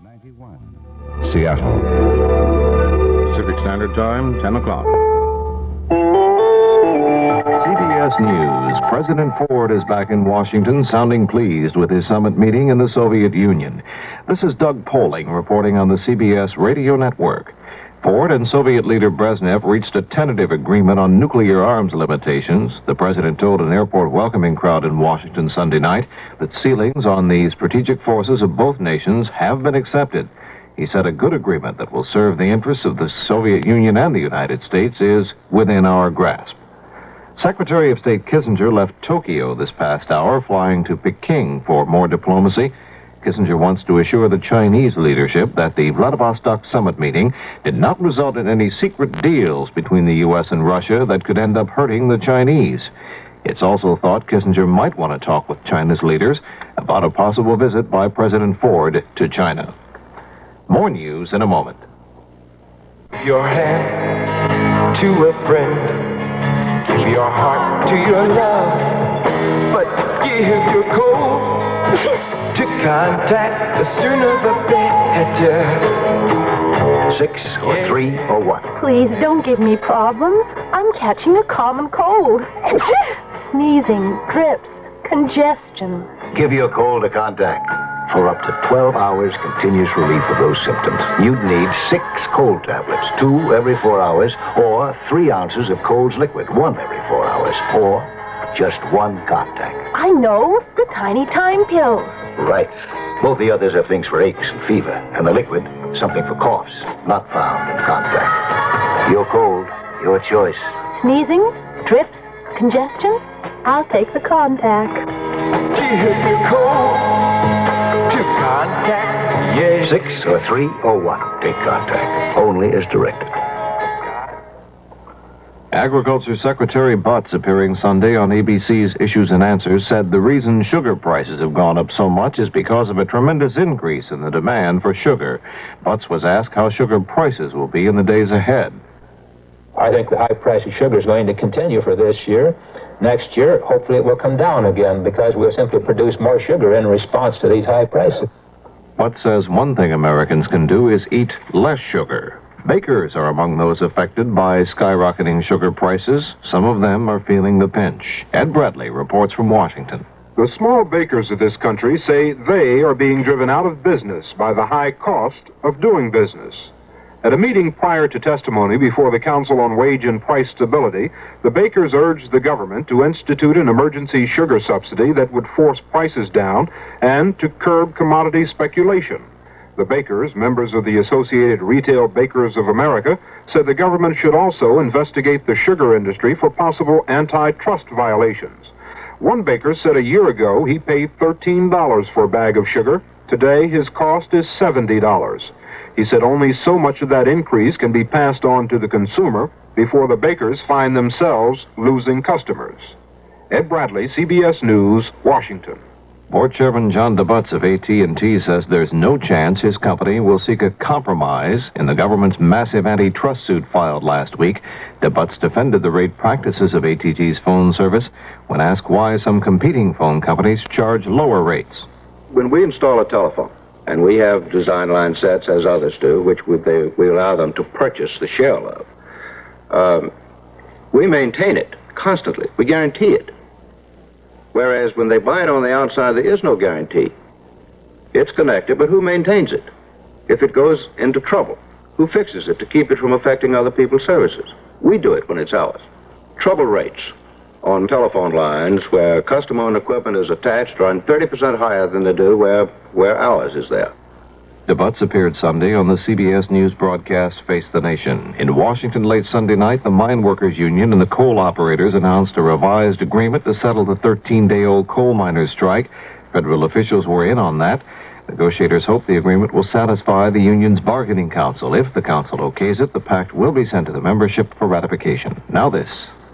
91. Seattle. Pacific Standard Time, 10 o'clock. CBS News. President Ford is back in Washington, sounding pleased with his summit meeting in the Soviet Union. This is Doug Poling reporting on the CBS radio network. Ford and Soviet leader Brezhnev reached a tentative agreement on nuclear arms limitations. The president told an airport welcoming crowd in Washington Sunday night that ceilings on the strategic forces of both nations have been accepted. He said a good agreement that will serve the interests of the Soviet Union and the United States is within our grasp. Secretary of State Kissinger left Tokyo this past hour, flying to Peking for more diplomacy. Kissinger wants to assure the Chinese leadership that the Vladivostok summit meeting did not result in any secret deals between the U.S. and Russia that could end up hurting the Chinese. It's also thought Kissinger might want to talk with China's leaders about a possible visit by President Ford to China. More news in a moment. Your hand to a friend, give your heart to your love, but give your cold to contact, the sooner the better. 6 or 3 or what? Please don't give me problems. I'm catching a common cold. Sneezing, drips, congestion. Give your cold a contact. For up to 12 hours continuous relief of those symptoms, you'd need 6 cold tablets, 2 every 4 hours, or 3 ounces of Cold's liquid, 1 every 4 hours, or just 1 contact. I know, the Tiny Time pills. Right. Both the others have things for aches and fever, and the liquid, something for coughs, not found in contact. Your cold, your choice. Sneezing, drips, congestion? I'll take the contact. Give your cold to contact, yes. 6 or 3 or 1. Take contact. Only as directed. Agriculture Secretary Butz, appearing Sunday on ABC's Issues and Answers, said the reason sugar prices have gone up so much is because of a tremendous increase in the demand for sugar. Butz was asked how sugar prices will be in the days ahead. I think the high price of sugar is going to continue for this year. Next year, hopefully it will come down again because we'll simply produce more sugar in response to these high prices. Butz says one thing Americans can do is eat less sugar. Bakers are among those affected by skyrocketing sugar prices. Some of them are feeling the pinch. Ed Bradley reports from Washington. The small bakers of this country say they are being driven out of business by the high cost of doing business. At a meeting prior to testimony before the Council on Wage and Price Stability, the bakers urged the government to institute an emergency sugar subsidy that would force prices down and to curb commodity speculation. The bakers, members of the Associated Retail Bakers of America, said the government should also investigate the sugar industry for possible antitrust violations. One baker said a year ago he paid $13 for a bag of sugar. Today, his cost is $70. He said only so much of that increase can be passed on to the consumer before the bakers find themselves losing customers. Ed Bradley, CBS News, Washington. Board Chairman John DeButz of AT&T says there's no chance his company will seek a compromise in the government's massive antitrust suit filed last week. DeButz defended the rate practices of AT&T's phone service when asked why some competing phone companies charge lower rates. When we install a telephone, and we have design line sets, as others do, which we allow them to purchase the shell of, we maintain it constantly. We guarantee it. Whereas when they buy it on the outside, there is no guarantee. It's connected, but who maintains it? If it goes into trouble, who fixes it to keep it from affecting other people's services? We do it when it's ours. Trouble rates on telephone lines where customer-owned equipment is attached are 30% higher than they do where ours is there. DeButz appeared Sunday on the CBS News broadcast Face the Nation. In Washington late Sunday night, the Mine Workers Union and the coal operators announced a revised agreement to settle the 13-day-old coal miners' strike. Federal officials were in on that. Negotiators hope the agreement will satisfy the union's bargaining council. If the council okays it, the pact will be sent to the membership for ratification. Now this.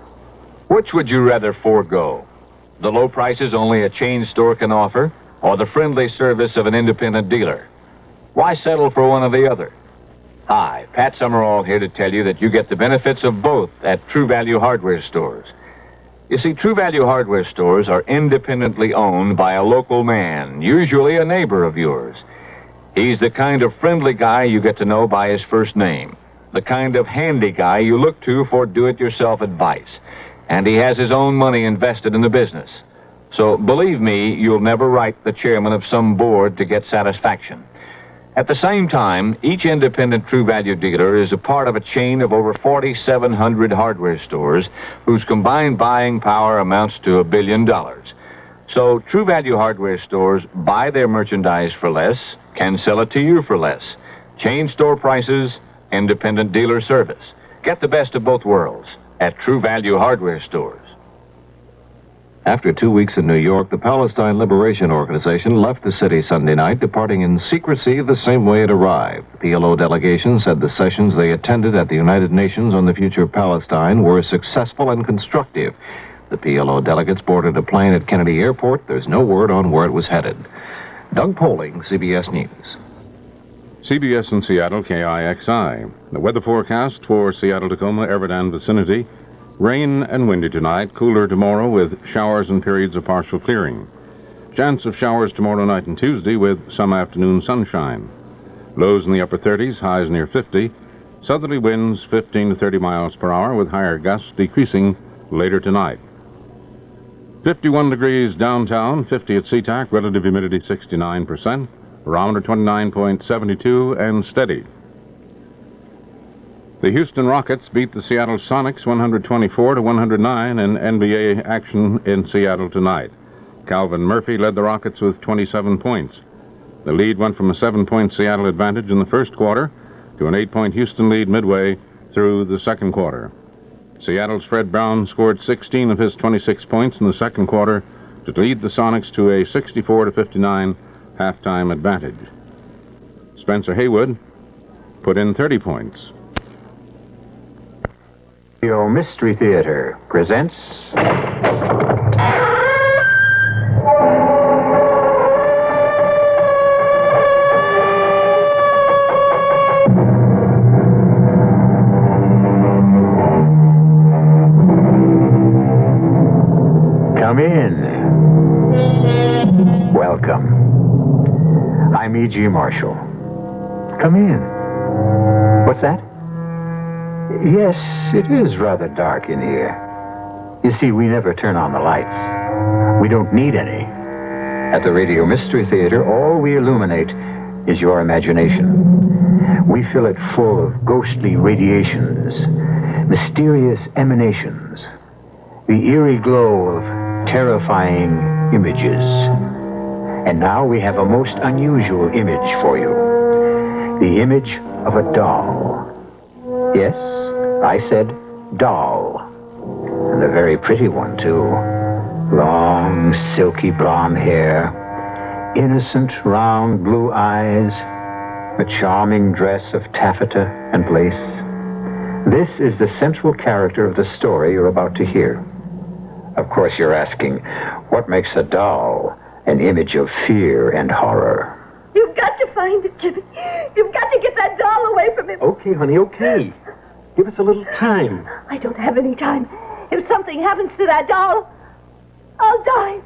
Which would you rather forego? The low prices only a chain store can offer, or the friendly service of an independent dealer? Why settle for one or the other? Hi, Pat Summerall here to tell you that you get the benefits of both at True Value Hardware stores. You see, True Value Hardware stores are independently owned by a local man, usually a neighbor of yours. He's the kind of friendly guy you get to know by his first name, the kind of handy guy you look to for do-it-yourself advice. And he has his own money invested in the business. So believe me, you'll never write the chairman of some board to get satisfaction. At the same time, each independent True Value dealer is a part of a chain of over 4,700 hardware stores whose combined buying power amounts to $1 billion. So True Value hardware stores buy their merchandise for less, can sell it to you for less. Chain store prices, independent dealer service. Get the best of both worlds at True Value hardware stores. After 2 weeks in New York, the Palestine Liberation Organization left the city Sunday night, departing in secrecy the same way it arrived. The PLO delegation said the sessions they attended at the United Nations on the future of Palestine were successful and constructive. The PLO delegates boarded a plane at Kennedy Airport. There's no word on where it was headed. Doug Poling, CBS News. CBS in Seattle, KIXI. The weather forecast for Seattle, Tacoma, Everett, vicinity. Rain and windy tonight, cooler tomorrow with showers and periods of partial clearing. Chance of showers tomorrow night and Tuesday with some afternoon sunshine. Lows in the upper 30s, highs near 50. Southerly winds 15 to 30 miles per hour with higher gusts decreasing later tonight. 51 degrees downtown, 50 at SeaTac, relative humidity 69%, barometer 29.72 and steady. The Houston Rockets beat the Seattle Sonics 124 to 109 in NBA action in Seattle tonight. Calvin Murphy led the Rockets with 27 points. The lead went from a 7-point Seattle advantage in the first quarter to an 8-point Houston lead midway through the second quarter. Seattle's Fred Brown scored 16 of his 26 points in the second quarter to lead the Sonics to a 64 to 59 halftime advantage. Spencer Haywood put in 30 points. Radio Mystery Theater presents Come in. Welcome. I'm E.G. Marshall. Come in. What's that? Yes, it is rather dark in here. You see, we never turn on the lights. We don't need any. At the Radio Mystery Theater, all we illuminate is your imagination. We fill it full of ghostly radiations, mysterious emanations, the eerie glow of terrifying images. And now we have a most unusual image for you. The image of a doll. Yes, I said doll. And a very pretty one, too. Long, silky blonde hair, innocent, round blue eyes, a charming dress of taffeta and lace. This is the central character of the story you're about to hear. Of course, you're asking, what makes a doll an image of fear and horror? You've got to find it, Jimmy. You've got to get that doll away from him. Okay, honey, okay. Give us a little time. I don't have any time. If something happens to that doll, I'll die.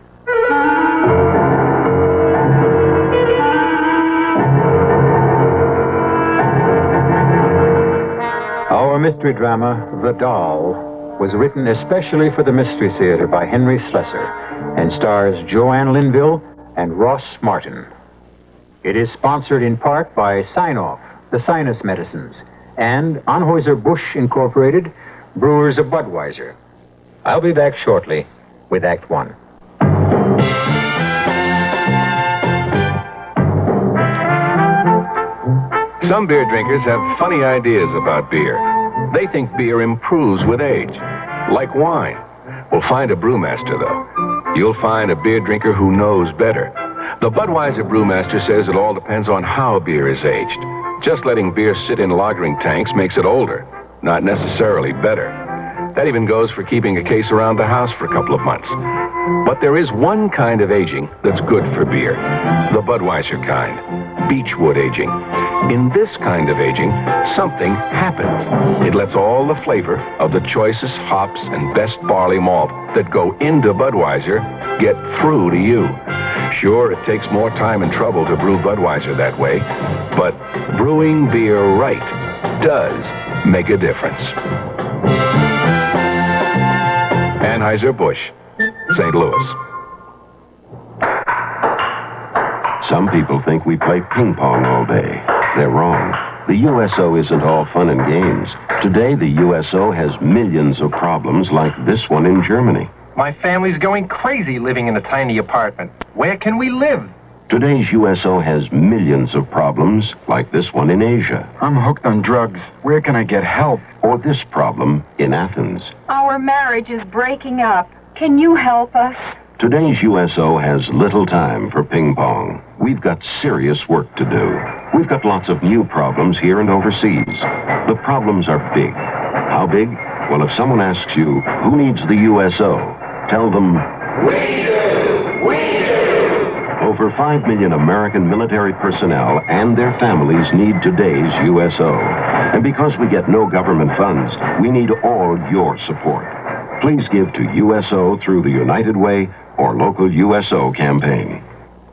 Our mystery drama, The Doll, was written especially for the Mystery Theater by Henry Slessor and stars Joanne Linville and Ross Martin. It is sponsored in part by Sign-Off, the Sinus Medicines, and Anheuser-Busch Incorporated, Brewers of Budweiser. I'll be back shortly with Act One. Some beer drinkers have funny ideas about beer. They think beer improves with age, like wine. Well, find a brewmaster, though. You'll find a beer drinker who knows better. The Budweiser brewmaster says it all depends on how beer is aged. Just letting beer sit in lagering tanks makes it older, not necessarily better. That even goes for keeping a case around the house for a couple of months. But there is one kind of aging that's good for beer, the Budweiser kind, beechwood aging. In this kind of aging, something happens. It lets all the flavor of the choicest hops and best barley malt that go into Budweiser get through to you. Sure, it takes more time and trouble to brew Budweiser that way, but brewing beer right does make a difference. Anheuser-Busch, St. Louis. Some people think we play ping pong all day. They're wrong. The USO isn't all fun and games. Today, the USO has millions of problems like this one in Germany. My family's going crazy living in a tiny apartment. Where can we live? Today's USO has millions of problems like this one in Asia. I'm hooked on drugs. Where can I get help? Or this problem in Athens. Our marriage is breaking up. Can you help us? Today's USO has little time for ping pong. We've got serious work to do. We've got lots of new problems here and overseas. The problems are big. How big? Well, if someone asks you, who needs the USO? Tell them, We do! We do! over 5 million American military personnel and their families need today's USO. And because we get no government funds, we need all your support. Please give to USO through the United Way or local USO campaign.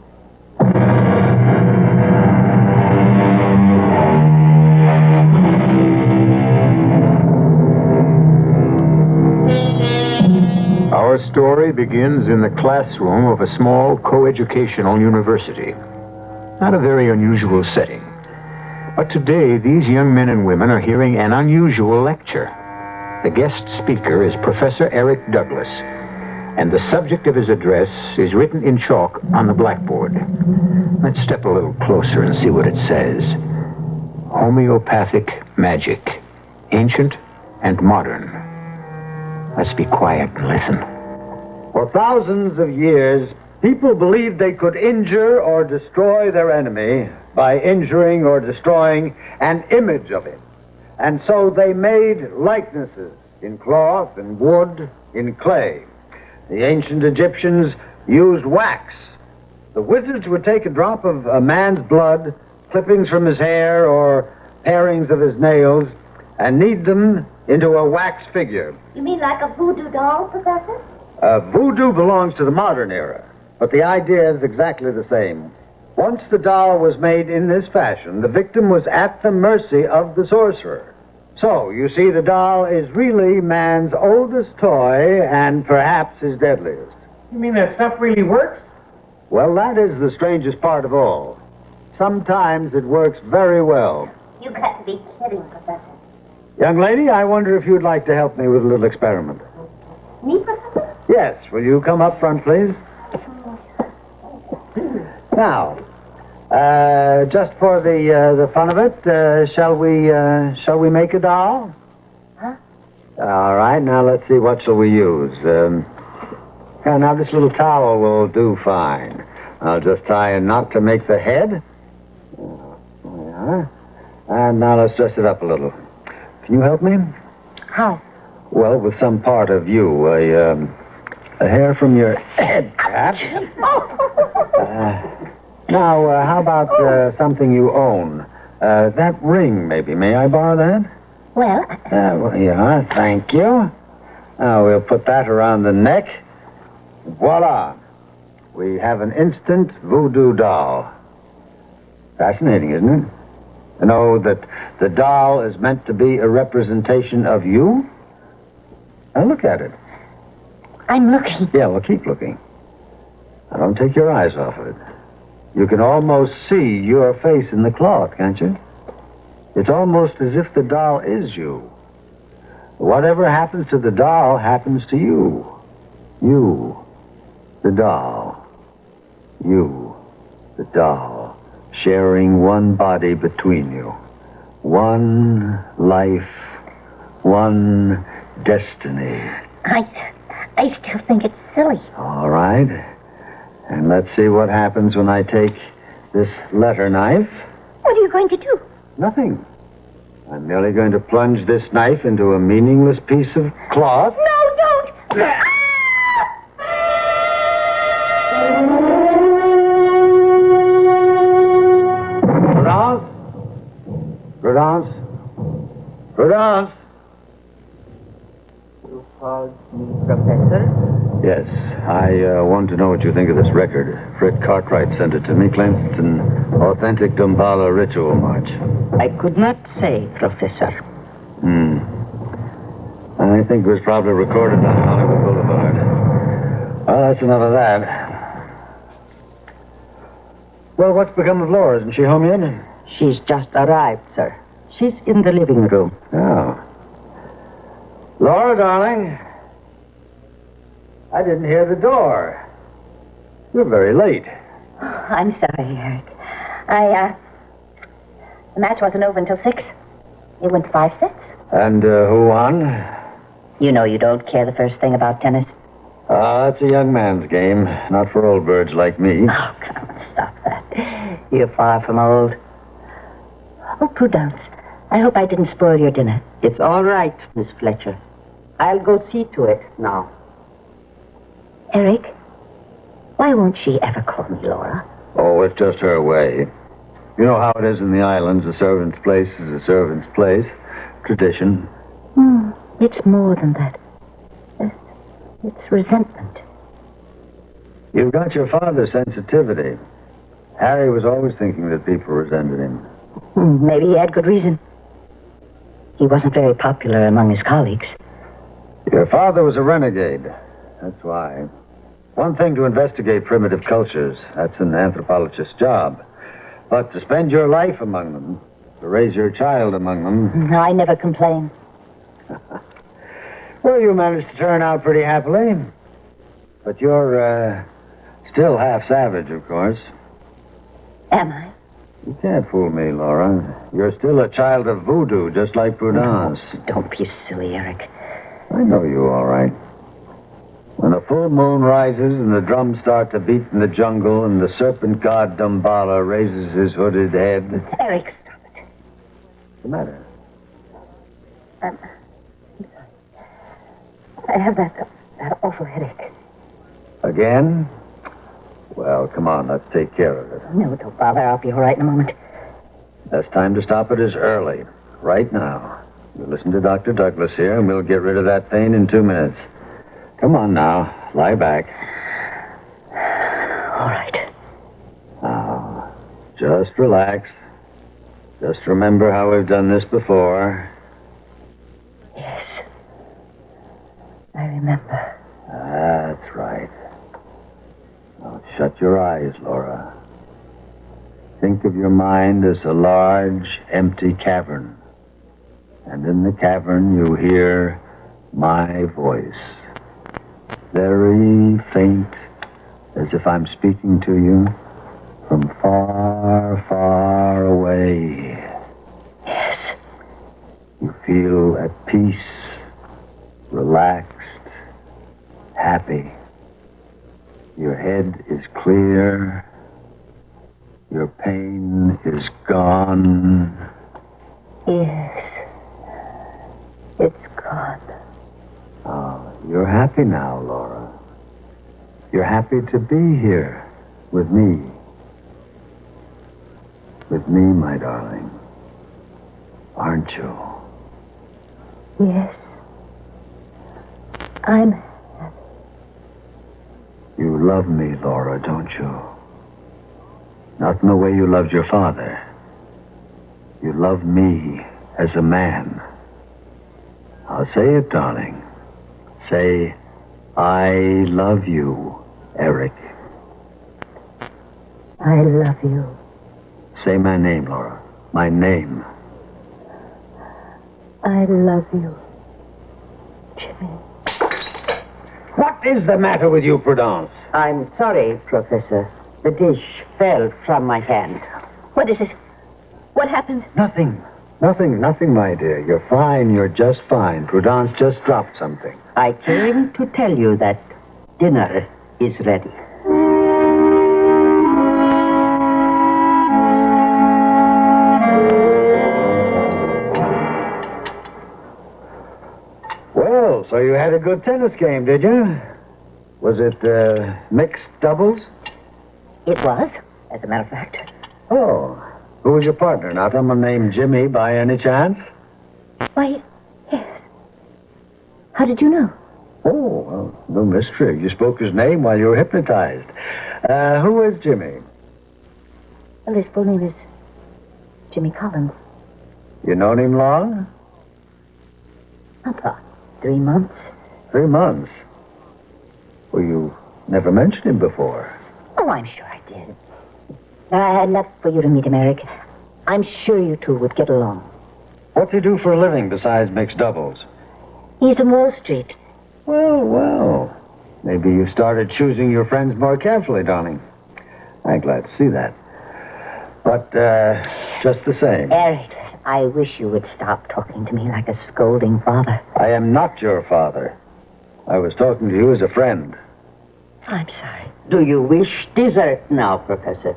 Our story begins in the classroom of a small coeducational university. Not a very unusual setting. But today, these young men and women are hearing an unusual lecture. The guest speaker is Professor Eric Douglas, and the subject of his address is written in chalk on the blackboard. Let's step a little closer and see what it says. Homeopathic magic, ancient and modern. Let's be quiet and listen. For thousands of years, people believed they could injure or destroy their enemy by injuring or destroying an image of it. And so they made likenesses in cloth and wood, in clay. The ancient Egyptians used wax. The wizards would take a drop of a man's blood, clippings from his hair, or parings of his nails, and knead them into a wax figure. You mean like a voodoo doll, Professor? Voodoo belongs to the modern era, but the idea is exactly the same. Once the doll was made in this fashion, the victim was at the mercy of the sorcerer. So, you see, the doll is really man's oldest toy and perhaps his deadliest. You mean that stuff really works? Well, that is the strangest part of all. Sometimes it works very well. You got to be kidding, Professor. Young lady, I wonder if you'd like to help me with a little experiment. Me, Professor? Yes, will you come up front, please? Now, just for the fun of it, shall we make a doll? Huh? All right, now let's see, what shall we use? Now this little towel will do fine. I'll just tie a knot to make the head. Yeah. And now let's dress it up a little. Can you help me? How? Well, with some part of you, a hair from your head, perhaps. Now, how about something you own? That ring, maybe. May I borrow that? Well, yeah, thank you. Now, we'll put that around the neck. Voila. We have an instant voodoo doll. Fascinating, isn't it? To know that the doll is meant to be a representation of you? Now, look at it. I'm looking. Yeah, well, keep looking. Now, don't take your eyes off of it. You can almost see your face in the cloth, can't you? It's almost as if the doll is you. Whatever happens to the doll happens to you. You, the doll. You, the doll, sharing one body between you. One life, one destiny. I still think it's silly. All right. And let's see what happens when I take this letter knife. What are you going to do? Nothing. I'm merely going to plunge this knife into a meaningless piece of cloth. No, don't! Prudence? Prudence? You called me Professor? Yes, I want to know what you think of this record. Fred Cartwright sent it to me. Claims it's an authentic Damballa ritual march. I could not say, Professor. I think it was probably recorded on Hollywood Boulevard. Well, that's enough of that. Well, what's become of Laura? Isn't she home yet? She's just arrived, sir. She's in the living room. Oh. Laura, darling. I didn't hear the door. You're very late. I'm sorry, Eric. The match wasn't over until 6. It went 5 sets. And who won? You know you don't care the first thing about tennis. That's a young man's game, not for old birds like me. Oh, come on, stop that. You're far from old. Oh, Prudence, I hope I didn't spoil your dinner. It's all right, Miss Fletcher. I'll go see to it now. Eric, why won't she ever call me Laura? Oh, it's just her way. You know how it is in the islands. A servant's place is a servant's place. Tradition. It's more than that. It's resentment. You've got your father's sensitivity. Harry was always thinking that people resented him. Maybe he had good reason. He wasn't very popular among his colleagues. Your father was a renegade. That's why. One thing to investigate primitive cultures. That's an anthropologist's job. But to spend your life among them, to raise your child among them... I never complain. Well, you managed to turn out pretty happily. But you're, still half savage, of course. Am I? You can't fool me, Laura. You're still a child of voodoo, just like Prudence. Don't be silly, Eric. I know you all right. When the full moon rises and the drums start to beat in the jungle and the serpent god Damballa raises his hooded head... Eric, stop it. What's the matter? I have that awful headache. Again? Well, come on, let's take care of it. No, don't bother. I'll be all right in a moment. Best time to stop it is early. Right now. You listen to Dr. Douglas here, and we'll get rid of that pain in 2 minutes. Come on now. Lie back. All right. Now, just relax. Just remember how we've done this before. Yes. I remember. That's right. Now, shut your eyes, Laura. Think of your mind as a large, empty cavern. And in the cavern, you hear my voice. Very faint, as if I'm speaking to you from far, far away. Yes. You feel at peace, relaxed, happy. Your head is clear. Your pain is gone. Yes. It's gone. Oh, you're happy now, Laura. You're happy to be here with me. With me, my darling. Aren't you? Yes. I'm happy. You love me, Laura, don't you? Not in the way you loved your father. You love me as a man. I'll say it, darling. Say, I love you, Eric. I love you. Say my name, Laura. My name. I love you, Jimmy. What is the matter with you, Prudence? I'm sorry, Professor. The dish fell from my hand. What is it? What happened? Nothing, my dear. You're fine. You're just fine. Prudence just dropped something. I came to tell you that dinner is ready. Well, so you had a good tennis game, did you? Was it mixed doubles? It was, as a matter of fact. Oh. Who was your partner? Not someone named Jimmy by any chance? Why, yes. How did you know? Oh, well, no mystery. You spoke his name while you were hypnotized. Who is Jimmy? Well, his full name is Jimmy Collins. You known him long? About 3 months. 3 months? Well, you never mentioned him before. Oh, I'm sure I did. I'd love for you to meet him, Eric. I'm sure you two would get along. What's he do for a living besides mixed doubles? He's in Wall Street. Well. Maybe you started choosing your friends more carefully, darling. I'm glad to see that. But, just the same. Eric, I wish you would stop talking to me like a scolding father. I am not your father. I was talking to you as a friend. I'm sorry. Do you wish dessert now, Professor?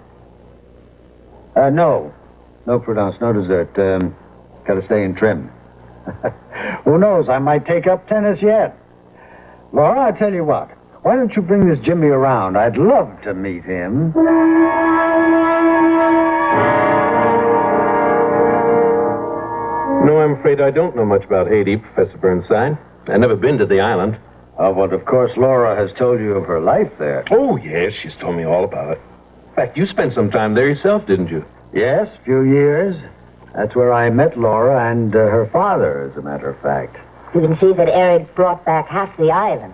No. No, Prudence, no dessert. Gotta stay in trim. Who knows, I might take up tennis yet. Laura, I tell you what. Why don't you bring this Jimmy around? I'd love to meet him. No, I'm afraid I don't know much about Haiti, Professor Burnside. I've never been to the island. Oh, but of course Laura has told you of her life there. Oh, yes, she's told me all about it. In fact, you spent some time there yourself, didn't you? Yes, a few years. That's where I met Laura and her father, as a matter of fact. You can see that Eric brought back half the island.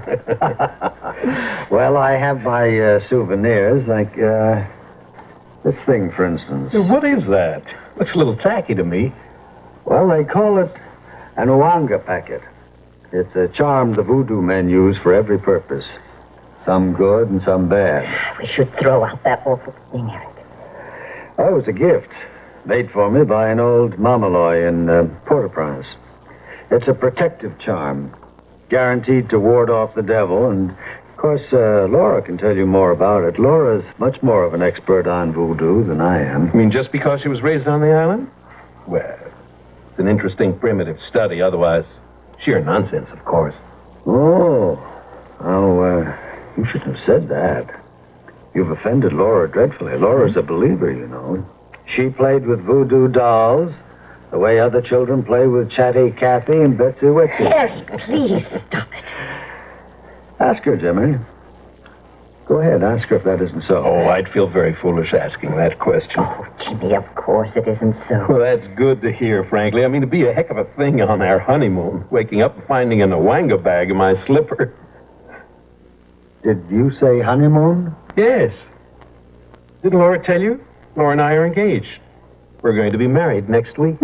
Well, I have my souvenirs, like this thing, for instance. What is that? Looks a little tacky to me. Well, they call it an Ouanga packet. It's a charm the voodoo men use for every purpose. Some good and some bad. We should throw out that awful thing, Eric. Oh, it was a gift. Made for me by an old Mamaloy in Port-au-Prince. It's a protective charm. Guaranteed to ward off the devil. And, of course, Laura can tell you more about it. Laura's much more of an expert on voodoo than I am. You mean just because she was raised on the island? Well, it's an interesting primitive study. Otherwise, sheer nonsense, of course. Oh, you shouldn't have said that. You've offended Laura dreadfully. Laura's a believer, you know. She played with voodoo dolls the way other children play with Chatty Cathy and Betsy Witsy. Eric, please stop it. Ask her, Jimmy. Go ahead, ask her if that isn't so. Oh, I'd feel very foolish asking that question. Oh, Jimmy, of course it isn't so. Well, that's good to hear, frankly. I mean, it'd be a heck of a thing on our honeymoon, waking up and finding an Ouanga bag in my slipper. Did you say honeymoon? Yes. Didn't Laura tell you? Laura and I are engaged. We're going to be married next week.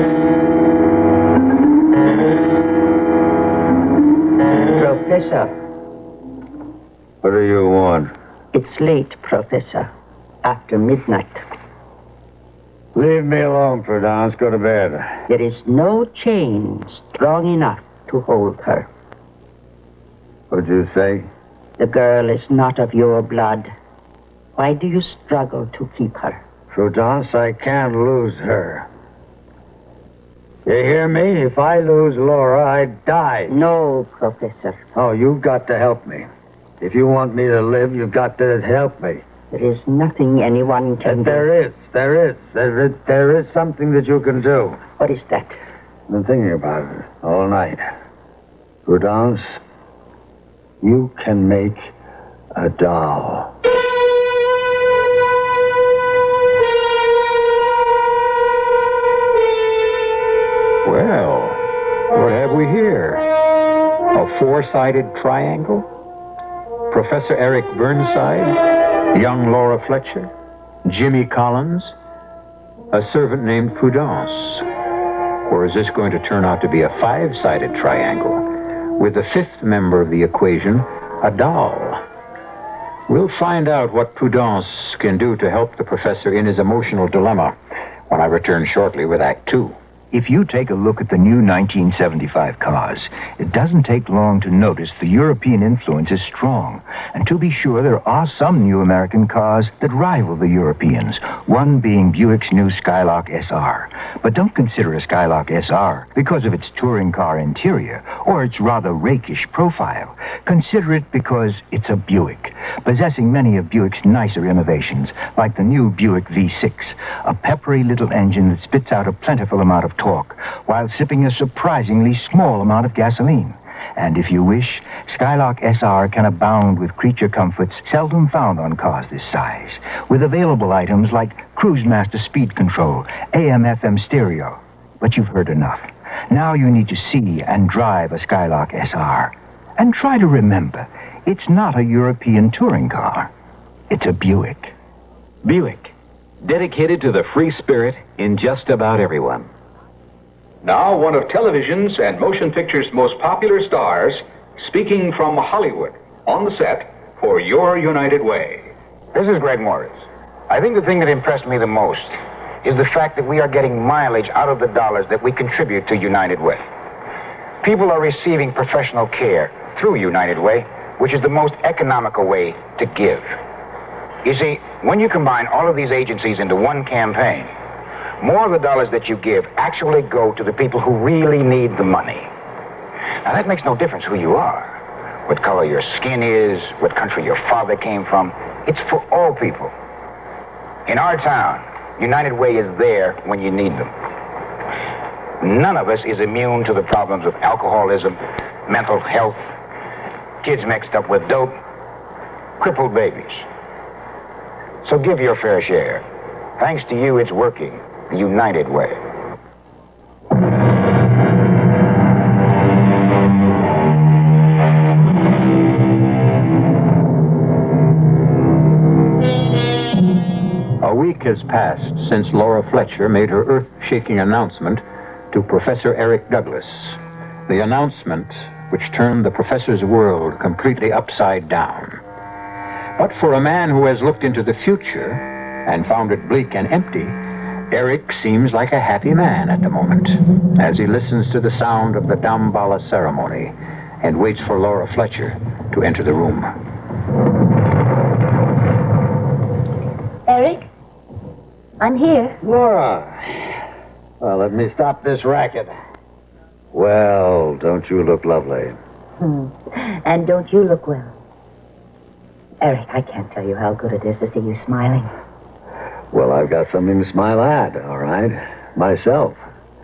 Professor. What do you want? It's late, Professor. After midnight. Leave me alone, Prudence. Go to bed. There is no chain strong enough to hold her. What'd you say? The girl is not of your blood. Why do you struggle to keep her? Prudence, I can't lose her. You hear me? If I lose Laura, I die. No, Professor. Oh, you've got to help me. If you want me to live, you've got to help me. There is nothing anyone can do. There is something that you can do. What is that? I've been thinking about it all night. Prudence, you can make a doll. Well, what have we here? A four-sided triangle? Professor Eric Burnside, young Laura Fletcher, Jimmy Collins, a servant named Prudence. Or is this going to turn out to be a five-sided triangle with the fifth member of the equation, a doll? We'll find out what Prudence can do to help the professor in his emotional dilemma when I return shortly with Act 2. If you take a look at the new 1975 cars, it doesn't take long to notice the European influence is strong. And to be sure, there are some new American cars that rival the Europeans, one being Buick's new Skylark SR. But don't consider a Skylark SR because of its touring car interior or its rather rakish profile. Consider it because it's a Buick, possessing many of Buick's nicer innovations, like the new Buick V6, a peppery little engine that spits out a plentiful amount of torque while sipping a surprisingly small amount of gasoline. And if you wish, Skylark SR can abound with creature comforts seldom found on cars this size, with available items like Cruise Master speed control, AM/FM stereo. But you've heard enough. Now you need to see and drive a Skylark SR. And try to remember, it's not a European touring car. It's a Buick. Buick, dedicated to the free spirit in just about everyone. Now, one of television's and motion pictures' most popular stars, speaking from Hollywood, on the set for Your United Way. This is Greg Morris. I think the thing that impressed me the most is the fact that we are getting mileage out of the dollars that we contribute to United Way. People are receiving professional care through United Way, which is the most economical way to give. You see, when you combine all of these agencies into one campaign, more of the dollars that you give actually go to the people who really need the money. Now, that makes no difference who you are, what color your skin is, what country your father came from. It's for all people. In our town, United Way is there when you need them. None of us is immune to the problems of alcoholism, mental health, kids mixed up with dope, crippled babies. So give your fair share. Thanks to you, it's working the United Way. A week has passed since Laura Fletcher made her earth-shaking announcement to Professor Eric Douglas. The announcement which turned the professor's world completely upside down. But for a man who has looked into the future and found it bleak and empty, Eric seems like a happy man at the moment as he listens to the sound of the Damballa ceremony and waits for Laura Fletcher to enter the room. Eric? I'm here. Laura. Well, let me stop this racket. Well, don't you look lovely? And don't you look well? Eric, I can't tell you how good it is to see you smiling. Well, I've got something to smile at, all right? Myself.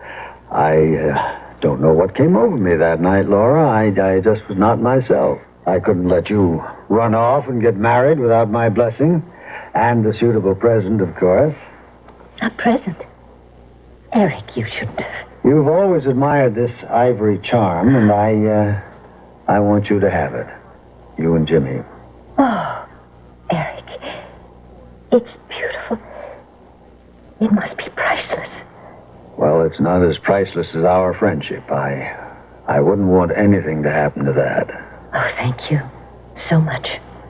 I don't know what came over me that night, Laura. I just was not myself. I couldn't let you run off and get married without my blessing. And a suitable present, of course. A present? Eric, you shouldn't have. You've always admired this ivory charm, and I want you to have it. You and Jimmy. Oh, Eric. It's beautiful. It must be priceless. Well, it's not as priceless as our friendship. I wouldn't want anything to happen to that. Oh, thank you so much.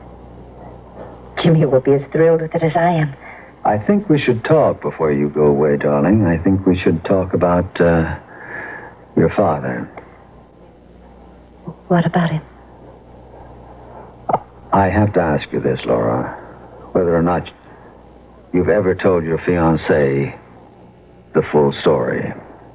Jimmy will be as thrilled with it as I am. I think we should talk before you go away, darling. I think we should talk about your father. What about him? I have to ask you this, Laura. Whether or not you've ever told your fiancé the full story.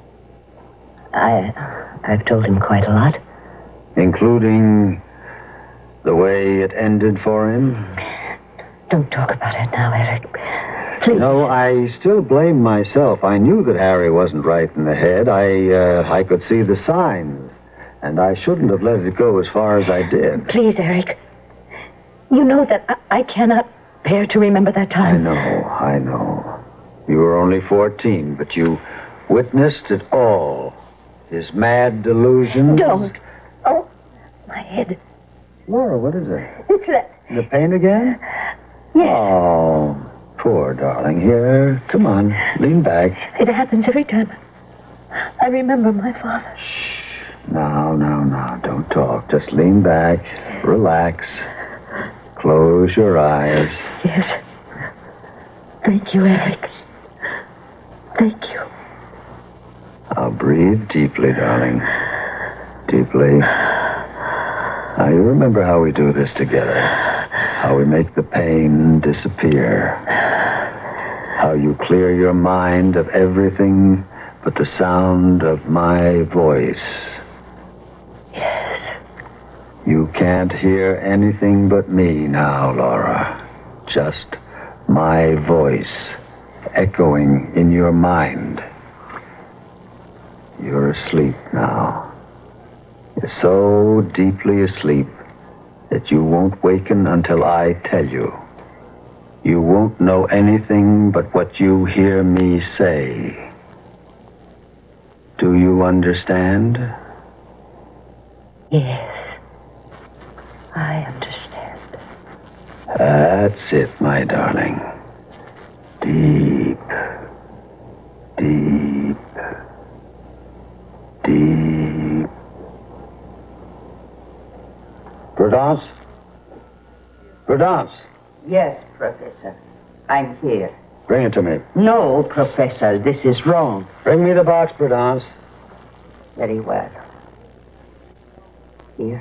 I've told him quite a lot. Including the way it ended for him? Don't talk about it now, Eric. Please. No, I still blame myself. I knew that Harry wasn't right in the head. I could see the signs. And I shouldn't have let it go as far as I did. Please, Eric. You know that I cannot bear to remember that time. I know. You were only 14, but you witnessed it all. His mad delusions. Don't. Oh, my head. Laura, what is it? It's that. The pain again? Yes. Oh, poor darling. Here, come on. Lean back. It happens every time I remember my father. Shh. Now. Don't talk. Just lean back. Relax. Close your eyes. Yes. Thank you, Eric. Thank you. Now breathe deeply, darling. Deeply. Now you remember how we do this together. How we make the pain disappear. How you clear your mind of everything but the sound of my voice. Yes. You can't hear anything but me now, Laura. Just my voice echoing in your mind. You're asleep now. You're so deeply asleep that you won't waken until I tell you. You won't know anything but what you hear me say. Do you understand? Yes, I understand. That's it, my darling. Deep, deep, deep. Prudence? Prudence, Yes, Professor. I'm here. bring it to me. No, Professor, this is wrong. Bring me the box, Prudence. Very well. Here.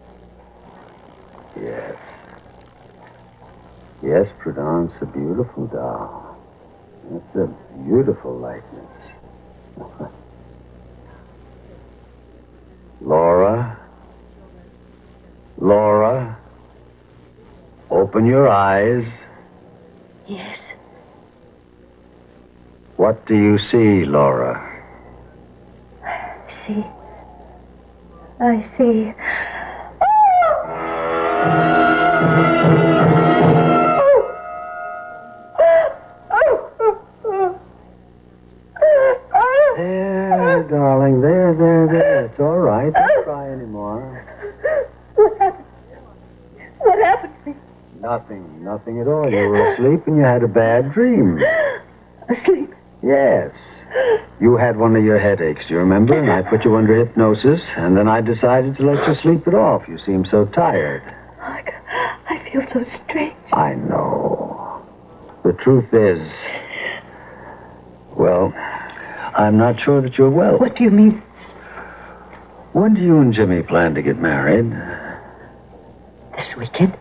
Yes. Yes, Prudence, a beautiful doll. That's a beautiful likeness. Laura? Laura? Open your eyes. Yes. What do you see, Laura? See. I see. There, darling. There. It's all right. Don't cry anymore. What happened? What happened to me? Nothing at all. You were asleep and you had a bad dream. Asleep? Yes. You had one of your headaches, do you remember? And I put you under hypnosis, and then I decided to let you sleep it off. You seemed so tired. I feel so strange. I know. The truth is, well, I'm not sure that you're well. What do you mean? When do you and Jimmy plan to get married? This weekend?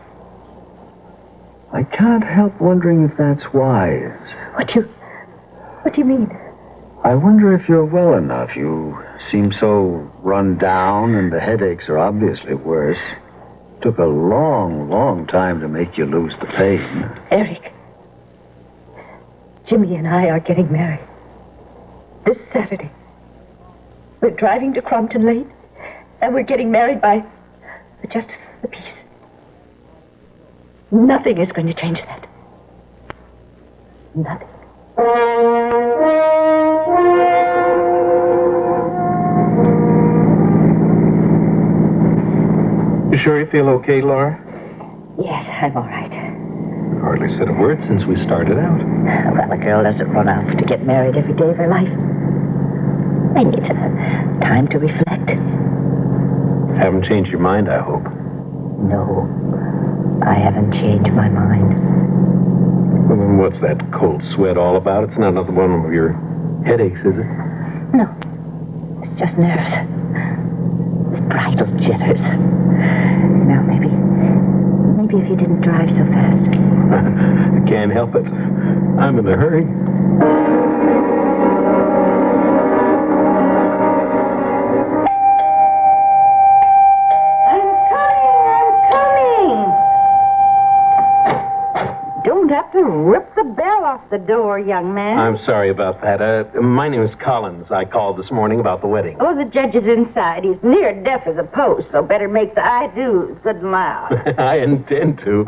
I can't help wondering if that's wise. What do you mean? I wonder if you're well enough. You seem so run down, and the headaches are obviously worse. Took a long time to make you lose the pain. Eric, Jimmy and I are getting married. This Saturday. We're driving to Crompton Lane, and we're getting married by the Justice of the Peace. Nothing is going to change that. Nothing. You sure you feel okay, Laura? Yes, I'm all right. You hardly said a word since we started out. Well, a girl doesn't run out to get married every day of her life. I need time to reflect. Haven't changed your mind, I hope. No, I haven't changed my mind. Well, then what's that cold sweat all about? It's not another one of your headaches, is it? No, it's just nerves. It's bridal jitters. Now, maybe if you didn't drive so fast. I can't help it. I'm in a hurry. Have to rip the bell off the door, young man. I'm sorry about that. My name is Collins. I called this morning about the wedding. Oh, the judge is inside. He's near deaf as a post, so better make the I-do's good and loud. I intend to.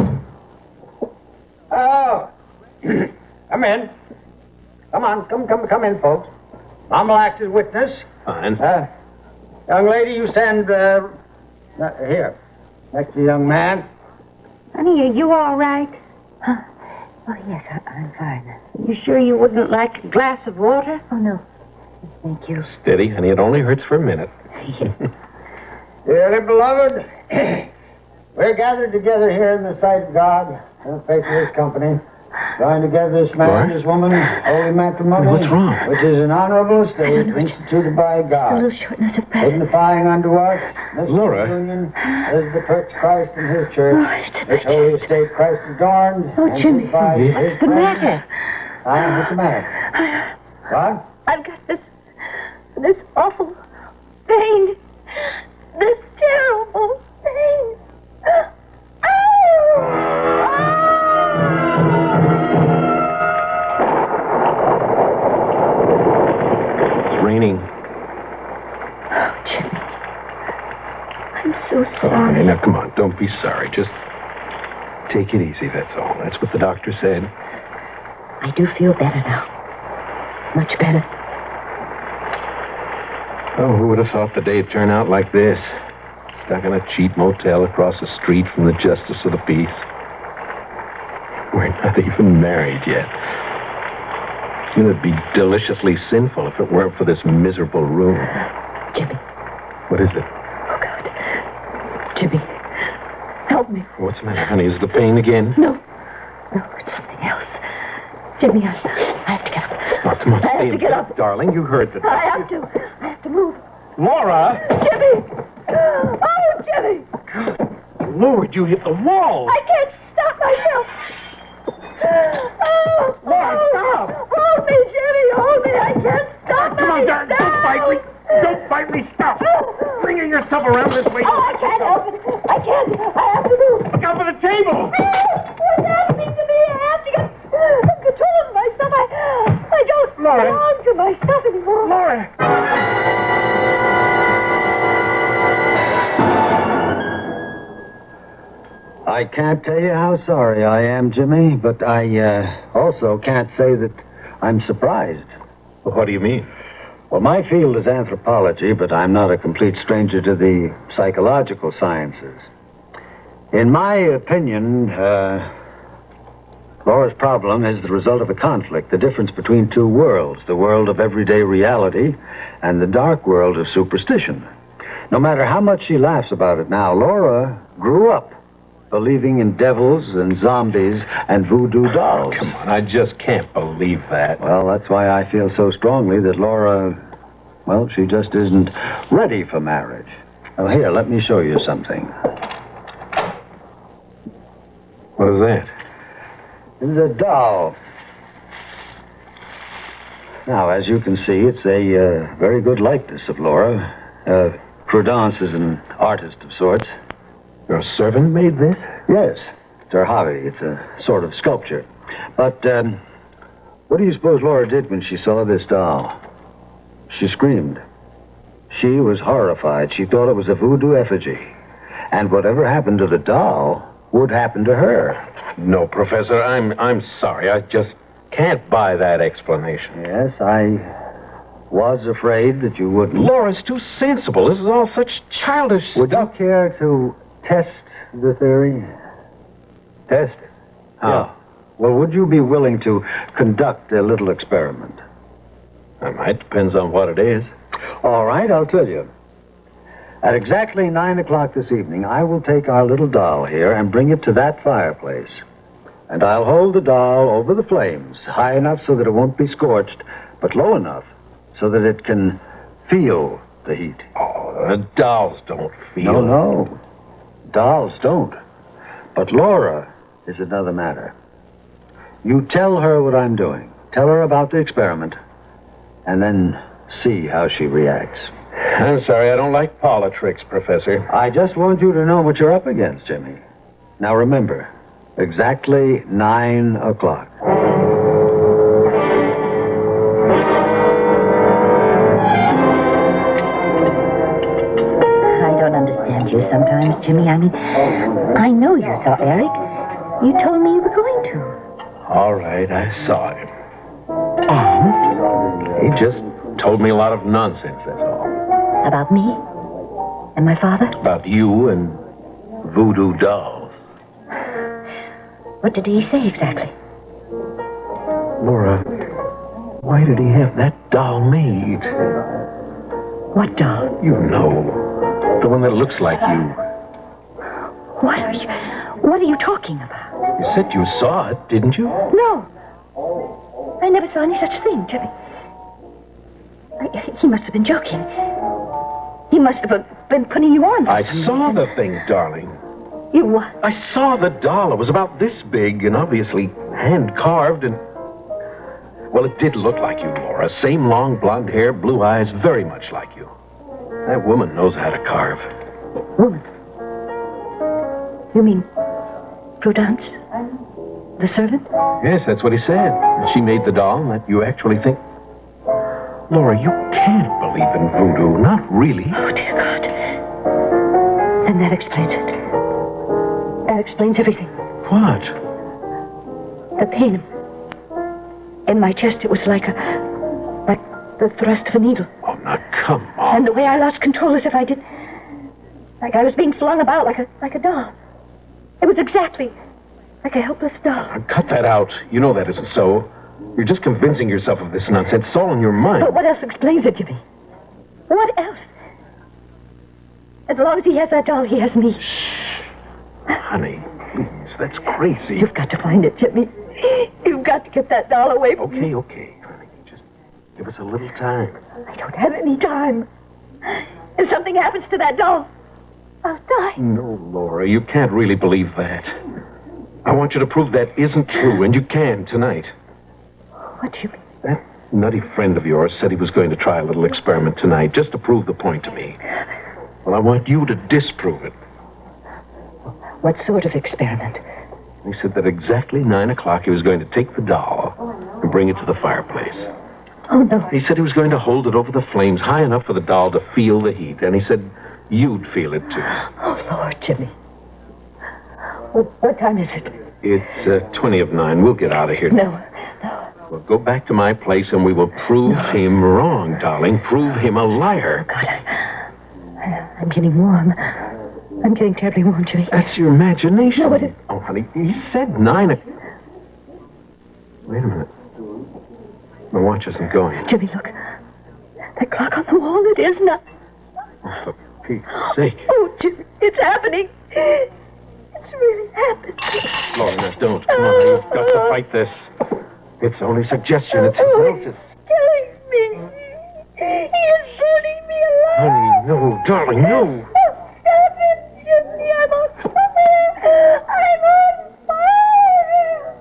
Oh, come in. Come on, come in, folks. I'm will act as witness. Fine. Young lady, you stand here, next to the young man. Honey, are you all right? Huh? Oh, yes, I'm fine. You sure you wouldn't like a glass of water? Oh, no. Thank you. Steady, honey. It only hurts for a minute. Dearly beloved, we're gathered together here in the sight of God, in the face of His company, joined together this man and this woman, holy matrimony. What's wrong? Which is an honorable estate instituted by God, Just a little shortness of breath. signifying unto us this Laura. union as the church Christ and His church, Oh, it's which holy estate Christ adorned. Oh, and Jimmy. by His What's the presence. matter? What's the matter? What? I've got this awful pain. This terrible pain. It's raining. Oh, Jimmy. don't be sorry. Just take it easy, that's all. That's what the doctor said. I do feel better now. Much better. Oh, who would have thought the day'd turn out like this? Stuck in a cheap motel across the street from the Justice of the Peace. We're not even married yet. It'd be deliciously sinful if it weren't for this miserable room. Jimmy. What is it? Oh, God. Jimmy. Help me. What's the matter, honey? Is the pain again? No. No, it's something else. Jimmy, I have to get up. Oh, come on. I have to get up. Darling, you heard the doctor. I have to. I have to move. Laura! Jimmy! Oh, Jimmy! Lord, you hit the wall! I can't stop myself! Oh! Laura, stop! Hold me, Jimmy! Hold me! I can't stop Come on, darling, don't bite me! Don't bite me! Stop! Bringing yourself around this way! Oh, I can't help it! I can't! I have to move! Look out for the table! What's happening to me? I have to get control of myself. I don't belong to myself anymore. Laura! I can't tell you how sorry I am, Jimmy, but I also can't say that I'm surprised. Well, what do you mean? Well, my field is anthropology, but I'm not a complete stranger to the psychological sciences. In my opinion, Laura's problem is the result of a conflict, the difference between two worlds, the world of everyday reality and the dark world of superstition. No matter how much she laughs about it now, Laura grew up believing in devils and zombies and voodoo dolls. Come on, I just can't believe that. Well, that's why I feel so strongly that Laura, well, she just isn't ready for marriage. Oh, here, let me show you something. What is that? This is a doll. Now, as you can see, it's a very good likeness of Laura. Prudence is an artist of sorts. Your servant made this? Yes. It's her hobby. It's a sort of sculpture. But what do you suppose Laura did when she saw this doll? She screamed. She was horrified. She thought it was a voodoo effigy. And whatever happened to the doll would happen to her. No, Professor, I'm sorry. I just can't buy that explanation. Yes, I was afraid that you wouldn't. Laura's too sensible. This is all such childish Would stuff. you care to test the theory? Test it? How? Yeah. Well, would you be willing to conduct a little experiment? I might. Depends on what it is. All right, I'll tell you. At exactly 9 o'clock this evening, I will take our little doll here and bring it to that fireplace. And I'll hold the doll over the flames, high enough so that it won't be scorched, but low enough so that it can feel the heat. Oh, the dolls don't feel. No. Dolls don't. But Laura is another matter. You tell her what I'm doing. Tell her about the experiment. And then see how she reacts. I'm sorry, I don't like politics, Professor. I just want you to know what you're up against, Jimmy. Now remember, exactly 9 o'clock. I don't understand you sometimes, Jimmy. I mean, I know you saw Eric. You told me you were going to. All right, I saw him. He just told me a lot of nonsense, that's all. About me? And my father? About you and voodoo dolls. What did he say exactly? Laura, why did he have that doll made? What doll? You know, the one that looks like you. What are you talking about? You said you saw it, didn't you? No. I never saw any such thing, Jimmy. He must have been joking. He must have been putting you on. I saw the thing, darling. You what? I saw the doll. It was about this big and obviously hand-carved and... Well, it did look like you, Laura. Same long blonde hair, blue eyes, very much like you. That woman knows how to carve. Woman? You mean Prudence? The servant? Yes, that's what he said. She made the doll, and that you actually think... Laura, you can't believe in voodoo. Not really. Oh, dear God. Then that explains it. explains everything. What? The pain in my chest, it was like the thrust of a needle. Oh, now, come on. And the way I lost control as if I did... Like I was being flung about like a doll. It was exactly like a helpless doll. Now, cut that out. You know that isn't so. You're just convincing yourself of this nonsense. It's all in your mind. But what else explains it to me? What else? As long as he has that doll, he has me. Shh. Honey, please, that's crazy. You've got to find it, Jimmy. You've got to get that doll away from me. Okay. Honey, just give us a little time. I don't have any time. If something happens to that doll, I'll die. No, Laura, you can't really believe that. I want you to prove that isn't true, and you can tonight. What do you mean? That nutty friend of yours said he was going to try a little experiment tonight, just to prove the point to me. Well, I want you to disprove it. What sort of experiment? He said that exactly 9 o'clock he was going to take the doll and bring it to the fireplace. Oh, no. He said he was going to hold it over the flames high enough for the doll to feel the heat, and he said you'd feel it too. Oh, Lord, Jimmy. What time is it? It's 20 of 9. We'll get out of here. No. We'll go back to my place and we will prove him wrong, darling. Prove him a liar. Oh, God, I'm getting warm. I'm getting terribly warm, Jimmy. That's your imagination. No, what is... Oh, honey, he said 9 o'clock. Wait a minute. My watch isn't going. Jimmy, look. That clock on the wall, it is not... Oh, for Pete's sake. Oh, Jimmy, it's happening. It's really happening. Laura, now, don't. Come on, you've got to fight this. It's only suggestion. It's hypnosis. Killing me. He is burning me alive. Honey, no, darling, no. Stop it, Jimmy. I'm on fire. I'm on fire.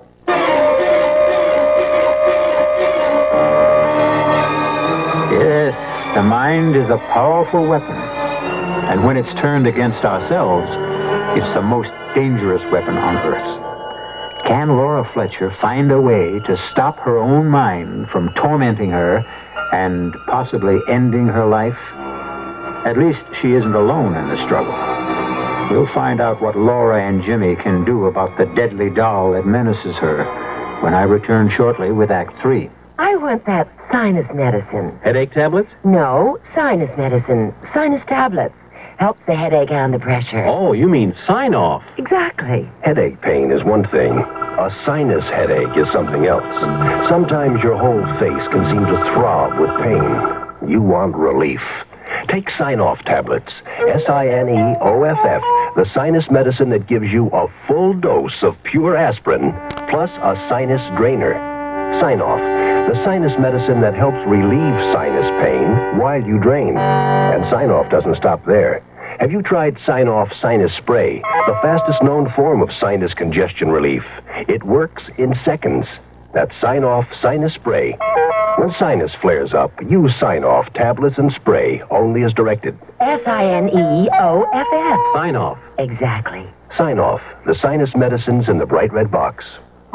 Yes, the mind is a powerful weapon. And when it's turned against ourselves, it's the most dangerous weapon on earth. Can Laura Fletcher find a way to stop her own mind from tormenting her and possibly ending her life? At least she isn't alone in the struggle. We'll find out what Laura and Jimmy can do about the deadly doll that menaces her when I return shortly with Act 3. I want that sinus medicine. Headache tablets? No, sinus medicine. Sinus tablets. Helps the headache and the pressure. Oh, you mean sign-off. Exactly. Headache pain is one thing. A sinus headache is something else. Sometimes your whole face can seem to throb with pain. You want relief. Take Sign-Off tablets. S-I-N-E-O-F-F. The sinus medicine that gives you a full dose of pure aspirin plus a sinus drainer. Sign-Off. The sinus medicine that helps relieve sinus pain while you drain. And Sign-Off doesn't stop there. Have you tried Sign-Off Sinus Spray, the fastest known form of sinus congestion relief? It works in seconds. That's Sign-Off Sinus Spray. When sinus flares up, use Sign-Off tablets and spray, only as directed. S-I-N-E-O-F-F. Sign-Off. Exactly. Sign-Off, the sinus medicines in the bright red box.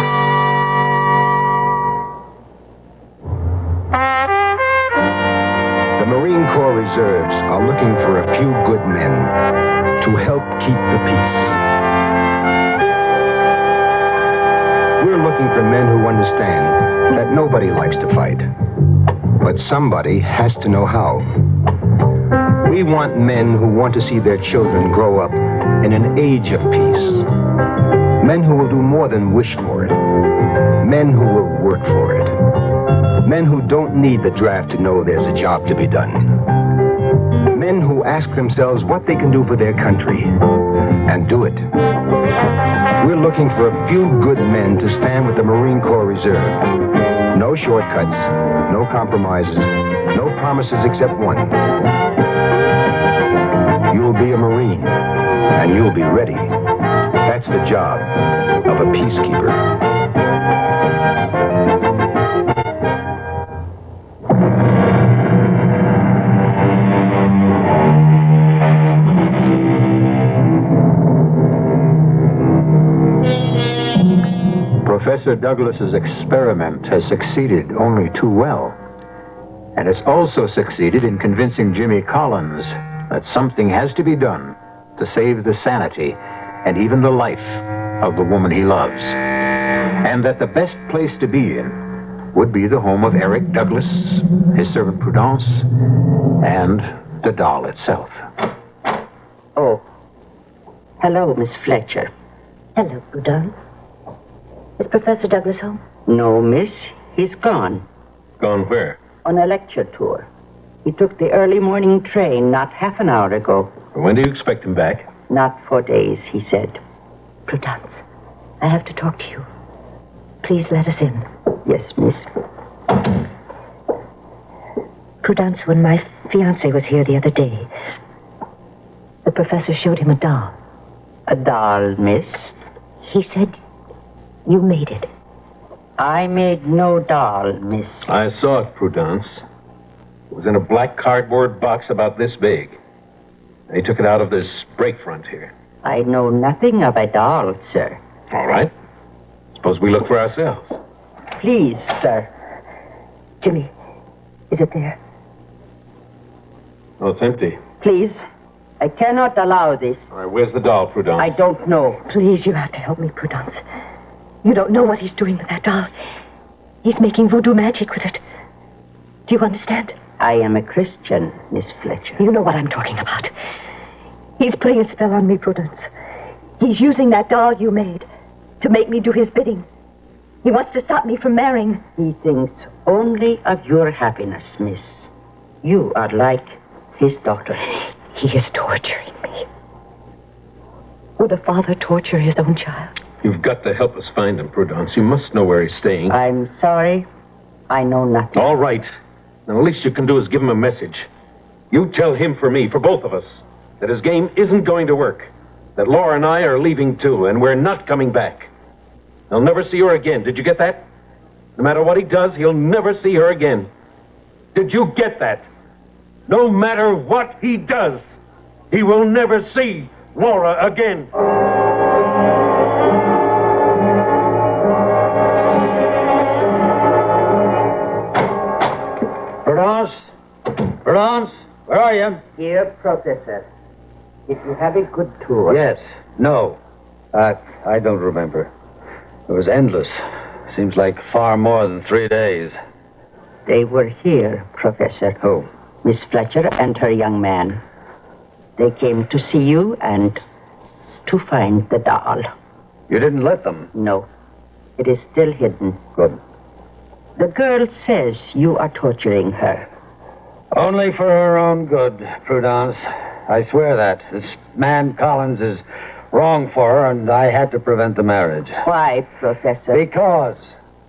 The Marine Corps Reserves are looking for a few good men to help keep the peace. We're looking for men who understand that nobody likes to fight, but somebody has to know how. We want men who want to see their children grow up in an age of peace. Men who will do more than wish for it. Men who will work for it. Men who don't need the draft to know there's a job to be done. Men who ask themselves what they can do for their country and do it. We're looking for a few good men to stand with the Marine Corps Reserve. No shortcuts, no compromises, no promises except one. You'll be a Marine, and you'll be ready. That's the job of a peacekeeper. Professor Douglas's experiment has succeeded only too well. And it's also succeeded in convincing Jimmy Collins that something has to be done to save the sanity and even the life of the woman he loves. And that the best place to be in would be the home of Eric Douglas, his servant Prudence, and the doll itself. Oh. Hello, Miss Fletcher. Hello, Prudence. Is Professor Douglas home? No, miss. He's gone. Gone where? On a lecture tour. He took the early morning train not half an hour ago. When do you expect him back? Not for days, he said. Prudence, I have to talk to you. Please let us in. Yes, miss. Prudence, when my fiancé was here the other day, the professor showed him a doll. A doll, miss? He said you made it. I made no doll, miss. I saw it, Prudence. It was in a black cardboard box about this big. He took it out of this break front here. I know nothing of a doll, sir. All right. Suppose we look for ourselves. Please, sir. Jimmy, is it there? Oh, it's empty. Please. I cannot allow this. All right, where's the doll, Prudence? I don't know. Please, you have to help me, Prudence. You don't know what he's doing with that doll. He's making voodoo magic with it. Do you understand? I am a Christian, Miss Fletcher. You know what I'm talking about. He's putting a spell on me, Prudence. He's using that doll you made to make me do his bidding. He wants to stop me from marrying. He thinks only of your happiness, miss. You are like his daughter. He is torturing me. Would a father torture his own child? You've got to help us find him, Prudence. You must know where he's staying. I'm sorry. I know nothing. All right. Then the least you can do is give him a message. You tell him for me, for both of us, that his game isn't going to work. That Laura and I are leaving too, and we're not coming back. I'll never see her again. Did you get that? No matter what he does, he'll never see her again. Did you get that? No matter what he does, he will never see Laura again. Prudence? Prudence? Where are you? Here, Professor. Did you have a good tour? Yes. No. I don't remember. It was endless. Seems like far more than 3 days. They were here, Professor. Who? Miss Fletcher and her young man. They came to see you and to find the doll. You didn't let them? No. It is still hidden. Good. The girl says you are torturing her. Only for her own good, Prudence. I swear that. This man Collins is wrong for her, and I had to prevent the marriage. Why, Professor? Because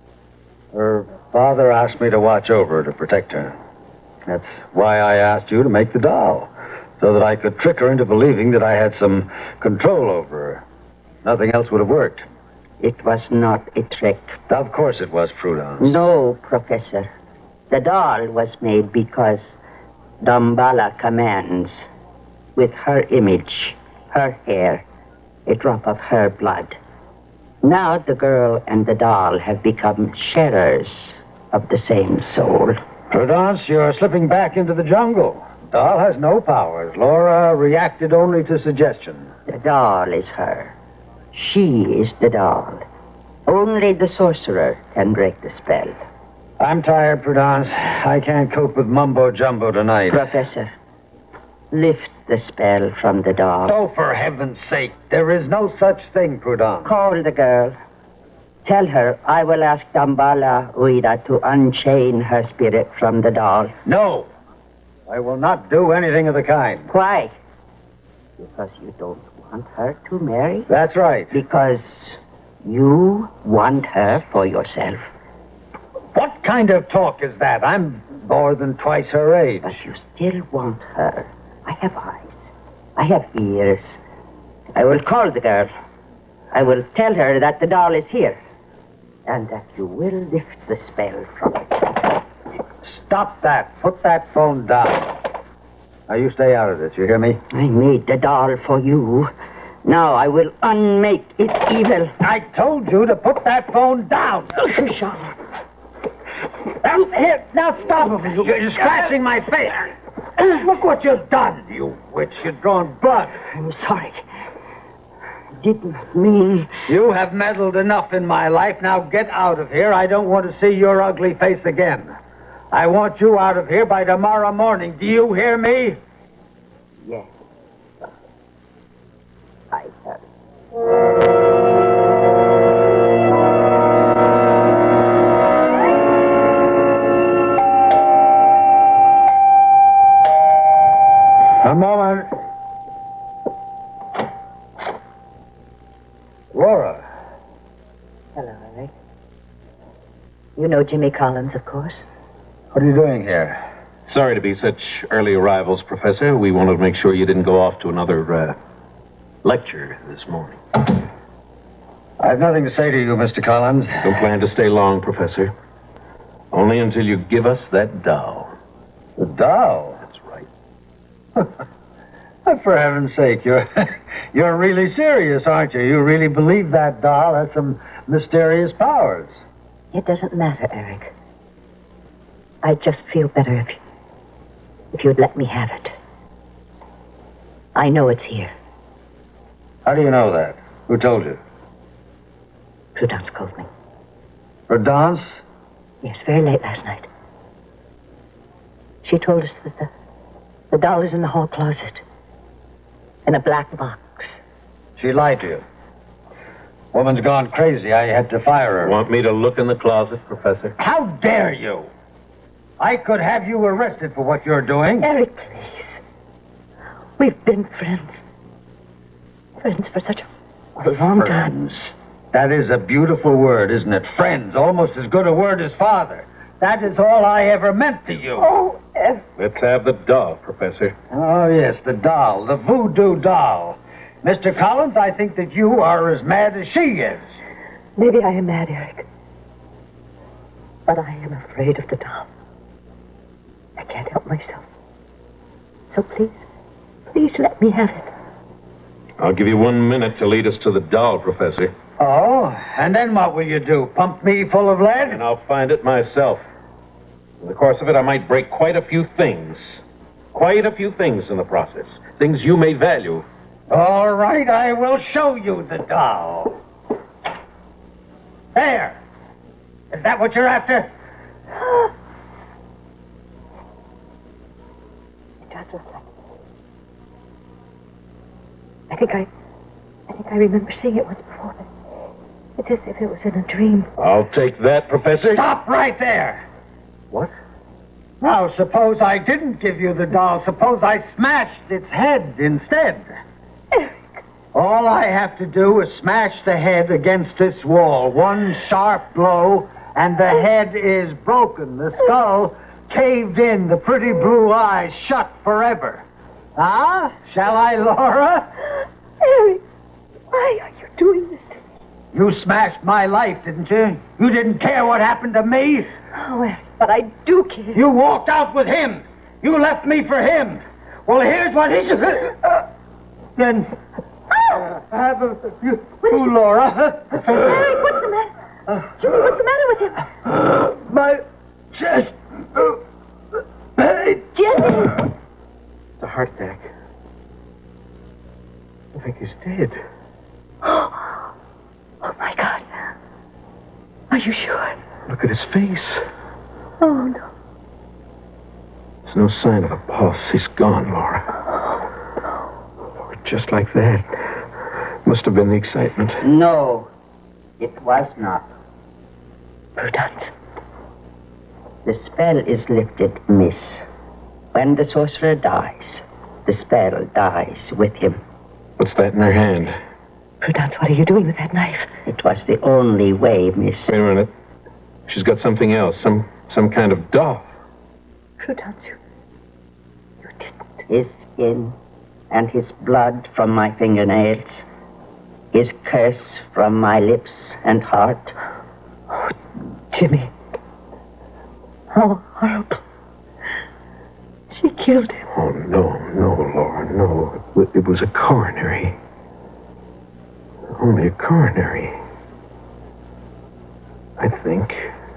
her father asked me to watch over her, to protect her. That's why I asked you to make the doll, so that I could trick her into believing that I had some control over her. Nothing else would have worked. It was not a trick. Of course it was, Prudence. No, Professor. The doll was made because Damballa commands, with her image, her hair, a drop of her blood. Now the girl and the doll have become sharers of the same soul. Prudence, you're slipping back into the jungle. Doll has no powers. Laura reacted only to suggestion. The doll is her. She is the doll. Only the sorcerer can break the spell. I'm tired, Prudence. I can't cope with mumbo-jumbo tonight. Professor, lift the spell from the doll. Oh, for heaven's sake. There is no such thing, Prudence. Call the girl. Tell her I will ask Damballa Uida to unchain her spirit from the doll. No. I will not do anything of the kind. Why? Because you don't want her to marry? That's right. Because you want her for yourself. What kind of talk is that? I'm more than twice her age. But you still want her. I have eyes. I have ears. I will call the girl. I will tell her that the doll is here. And that you will lift the spell from it. Stop that. Put that phone down. Now, you stay out of this. You hear me? I made the doll for you. Now I will unmake its evil. I told you to put that phone down. Sean. Here, now stop. You're scratching my face. Look what you've done, you witch. You've drawn blood. I'm sorry. didn't mean... You have meddled enough in my life. Now get out of here. I don't want to see your ugly face again. I want you out of here by tomorrow morning. Do you hear me? Yes. I have. A moment. Laura. Hello, Eric. You know Jimmy Collins, of course. What are you doing here? Sorry to be such early arrivals, Professor. We wanted to make sure you didn't go off to another lecture this morning. I have nothing to say to you, Mr. Collins. Don't plan to stay long, Professor. Only until you give us that doll. The doll? That's right. For heaven's sake, you're really serious, aren't you? You really believe that doll has some mysterious powers? It doesn't matter, Eric. I'd just feel better if you'd let me have it. I know it's here. How do you know that? Who told you? Prudence called me. Prudence? Yes, very late last night. She told us that the doll is in the hall closet. In a black box. She lied to you. Woman's gone crazy. I had to fire her. Want me to look in the closet, Professor? How dare you? I could have you arrested for what you're doing. Eric, please. We've been friends. Friends for such a long time. That is a beautiful word, isn't it? Friends. Almost as good a word as father. That is all I ever meant to you. Oh, Eric. Let's have the doll, Professor. Oh, yes, the doll. The voodoo doll. Mr. Collins, I think that you are as mad as she is. Maybe I am mad, Eric. But I am afraid of the doll. I can't help myself. So please let me have it. I'll give you 1 minute to lead us to the doll, Professor. Oh, and then what will you do? Pump me full of lead? And I'll find it myself. In the course of it, I might break quite a few things. Quite a few things in the process. Things you may value. All right, I will show you the doll. There. Is that what you're after? It does look like it. I think I remember seeing it once before, but it's as if it was in a dream. I'll take that, Professor. Stop right there. What? Now, suppose I didn't give you the doll. Suppose I smashed its head instead. Eric. All I have to do is smash the head against this wall. One sharp blow, and the head is broken. The skull caved in, the pretty blue eyes shut forever. Ah, shall I, Laura? Eric, why are you doing this to me? You smashed my life, didn't you? You didn't care what happened to me? Oh, Eric, but I do care. You walked out with him. You left me for him. Well, here's what he... Then... you, Laura. Eric, what's the matter? Jimmy, what's the matter with him? My chest... Jimmy! It's a heart attack. I think he's dead. Oh, my God. Are you sure? Look at his face. Oh, no. There's no sign of a pulse. He's gone, Laura. Just like that. Must have been the excitement. No, it was not. Prudence. The spell is lifted, miss. When the sorcerer dies, the spell dies with him. What's that in her hand? Prudence, what are you doing with that knife? It was the only way, miss. Wait a minute. She's got something else. Some kind of doll. Prudence, you didn't. His skin and his blood from my fingernails. His curse from my lips and heart. Oh, Jimmy. How horrible. She killed him. Oh, no, Laura, no. It was a coronary. Only a coronary. I think.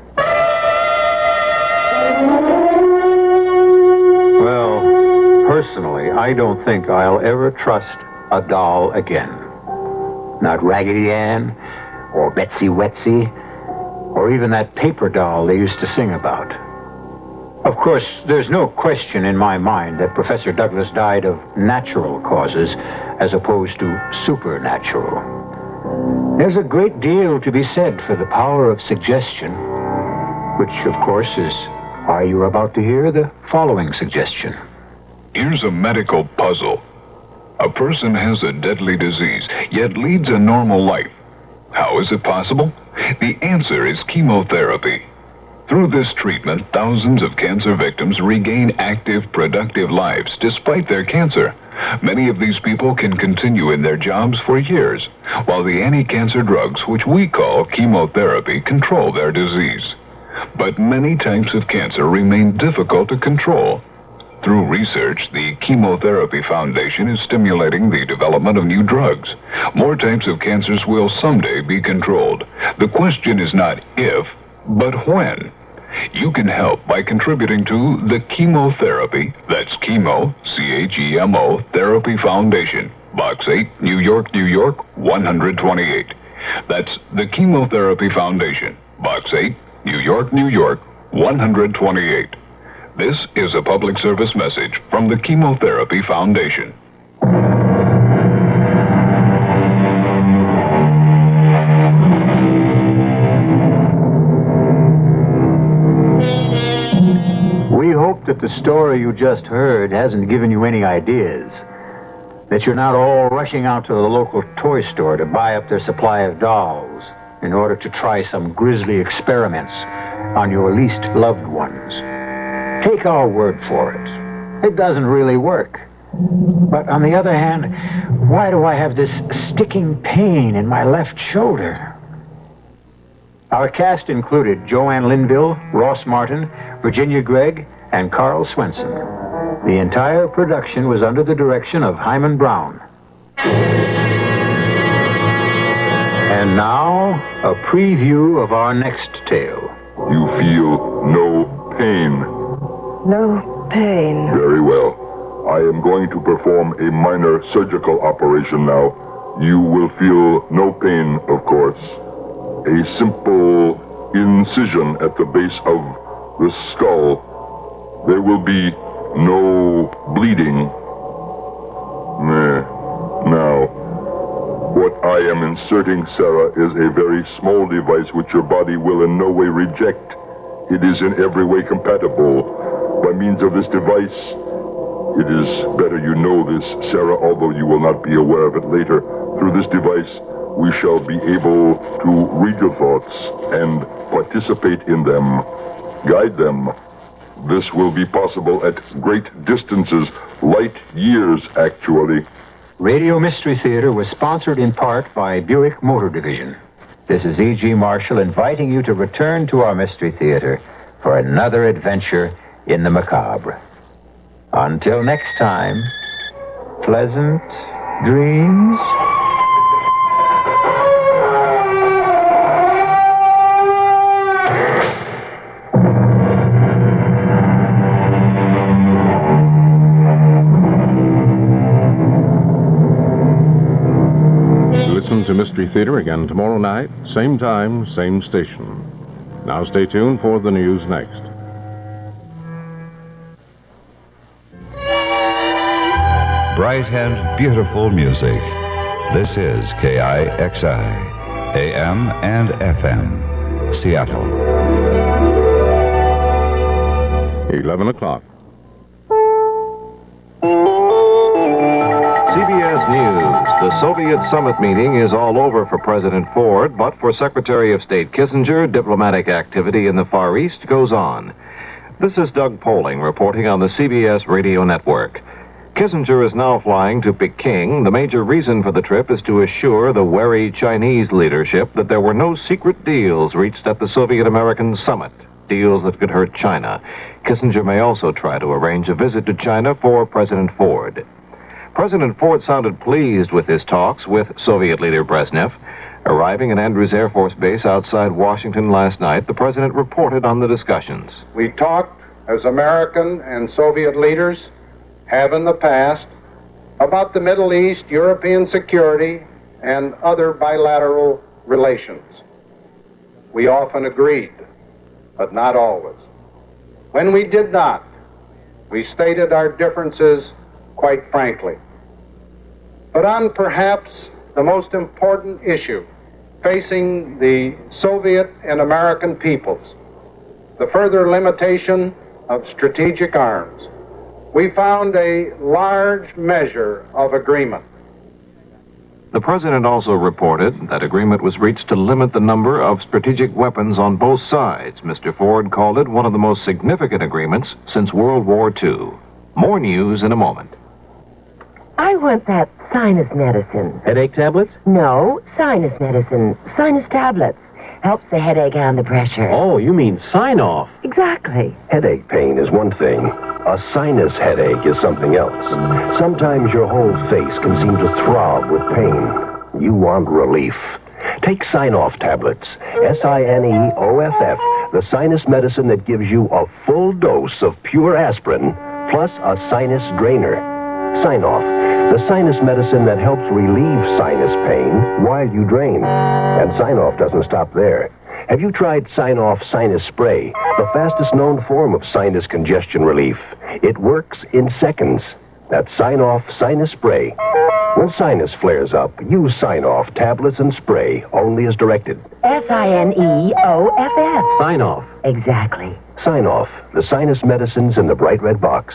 Well, personally, I don't think I'll ever trust a doll again. Not Raggedy Ann, or Betsy Wetsy, or even that paper doll they used to sing about. Of course, there's no question in my mind that Professor Douglas died of natural causes as opposed to supernatural. There's a great deal to be said for the power of suggestion, which, of course, is why you're about to hear the following suggestion. Here's a medical puzzle. A person has a deadly disease, yet leads a normal life. How is it possible? The answer is chemotherapy. Through this treatment, thousands of cancer victims regain active, productive lives despite their cancer. Many of these people can continue in their jobs for years, while the anti-cancer drugs, which we call chemotherapy, control their disease. But many types of cancer remain difficult to control. Through research, the Chemotherapy Foundation is stimulating the development of new drugs. More types of cancers will someday be controlled. The question is not if, but when. You can help by contributing to the Chemotherapy, that's chemo, C-H-E-M-O, Therapy Foundation, Box 8, New York, New York, 128. That's the Chemotherapy Foundation, Box 8, New York, New York, 128. This is a public service message from the Chemotherapy Foundation. We hope that the story you just heard hasn't given you any ideas, that you're not all rushing out to the local toy store to buy up their supply of dolls in order to try some grisly experiments on your least loved ones. Take our word for it. It doesn't really work. But on the other hand, why do I have this sticking pain in my left shoulder? Our cast included Joanne Linville, Ross Martin, Virginia Gregg, and Carl Swenson. The entire production was under the direction of Hyman Brown. And now, a preview of our next tale. You feel no pain. No pain. Very well. I am going to perform a minor surgical operation now. You will feel no pain, of course. A simple incision at the base of the skull. There will be no bleeding. Now, what I am inserting, Sarah, is a very small device which your body will in no way reject. It is in every way compatible. By means of this device, it is better you know this, Sarah, although you will not be aware of it later. Through this device, we shall be able to read your thoughts and participate in them, guide them. This will be possible at great distances, light years, actually. Radio Mystery Theater was sponsored in part by Buick Motor Division. This is E.G. Marshall inviting you to return to our Mystery Theater for another adventure in the macabre. Until next time, pleasant dreams. Listen to Mystery Theater again tomorrow night, same time, same station. Now stay tuned for the news next. Bright and beautiful music. This is KIXI, AM and FM, Seattle. 11 o'clock. CBS News. The Soviet summit meeting is all over for President Ford, but for Secretary of State Kissinger, diplomatic activity in the Far East goes on. This is Doug Poling reporting on the CBS Radio Network. Kissinger is now flying to Peking. The major reason for the trip is to assure the wary Chinese leadership that there were no secret deals reached at the Soviet-American summit, deals that could hurt China. Kissinger may also try to arrange a visit to China for President Ford. President Ford sounded pleased with his talks with Soviet leader Brezhnev. Arriving at Andrews Air Force Base outside Washington last night, the president reported on the discussions. We talked as American and Soviet leaders have in the past about the Middle East, European security, and other bilateral relations. We often agreed, but not always. When we did not, we stated our differences quite frankly. But on perhaps the most important issue facing the Soviet and American peoples, the further limitation of strategic arms, we found a large measure of agreement. The president also reported that agreement was reached to limit the number of strategic weapons on both sides. Mr. Ford called it one of the most significant agreements since World War II. More news in a moment. I want that sinus medicine. Headache tablets? No, sinus medicine. Sinus tablets. Helps the headache and the pressure. Oh, you mean sign-off. Exactly. Headache pain is one thing. A sinus headache is something else. Sometimes your whole face can seem to throb with pain. You want relief. Take Sign-Off tablets. S-I-N-E-O-F-F, the sinus medicine that gives you a full dose of pure aspirin, plus a sinus drainer. Sign-Off, the sinus medicine that helps relieve sinus pain while you drain. And Sign-Off doesn't stop there. Have you tried Sign-Off Sinus Spray, the fastest known form of sinus congestion relief? It works in seconds. That's Sign-Off Sinus Spray. When sinus flares up, use Sign-Off tablets and spray, only as directed. S-I-N-E-O-F-F. Sign-Off. Exactly. Sign-Off, the sinus medicines in the bright red box.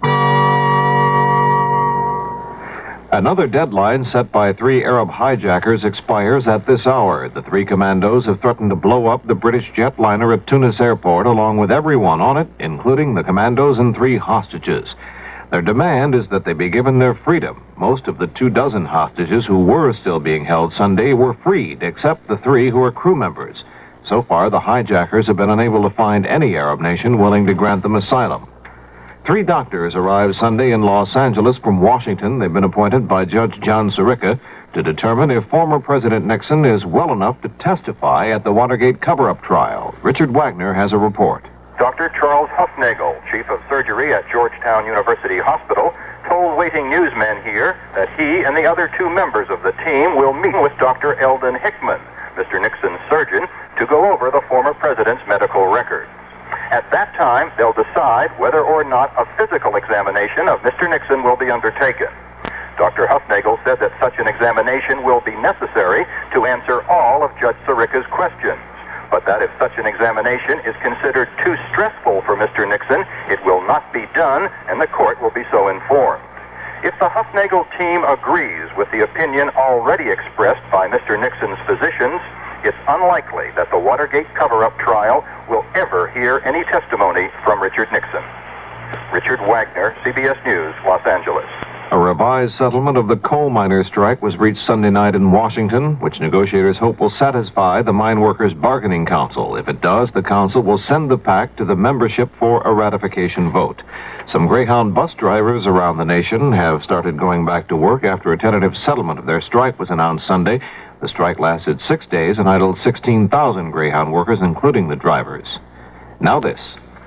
Another deadline set by 3 Arab hijackers expires at this hour. The 3 commandos have threatened to blow up the British jetliner at Tunis airport, along with everyone on it, including the commandos and 3 hostages. Their demand is that they be given their freedom. Most of the 24 hostages who were still being held Sunday were freed, except the 3 who are crew members. So far, the hijackers have been unable to find any Arab nation willing to grant them asylum. 3 doctors arrived Sunday in Los Angeles from Washington. They've been appointed by Judge John Sirica to determine if former President Nixon is well enough to testify at the Watergate cover-up trial. Richard Wagner has a report. Dr. Charles Hufnagel, Chief of Surgery at Georgetown University Hospital, told waiting newsmen here that he and the other 2 members of the team will meet with Dr. Eldon Hickman, Mr. Nixon's surgeon, to go over the former president's medical records. At that time, they'll decide whether or not a physical examination of Mr. Nixon will be undertaken. Dr. Hufnagel said that such an examination will be necessary to answer all of Judge Sirica's questions, but that if such an examination is considered too stressful for Mr. Nixon, it will not be done, and the court will be so informed. If the Hufnagel team agrees with the opinion already expressed by Mr. Nixon's physicians, it's unlikely that the Watergate cover-up trial will ever hear any testimony from Richard Nixon. Richard Wagner, CBS News, Los Angeles. A revised settlement of the coal miners' strike was reached Sunday night in Washington, which negotiators hope will satisfy the Mine Workers Bargaining Council. If it does, the council will send the pact to the membership for a ratification vote. Some Greyhound bus drivers around the nation have started going back to work after a tentative settlement of their strike was announced Sunday. The strike lasted 6 days and idled 16,000 Greyhound workers, including the drivers. Now this.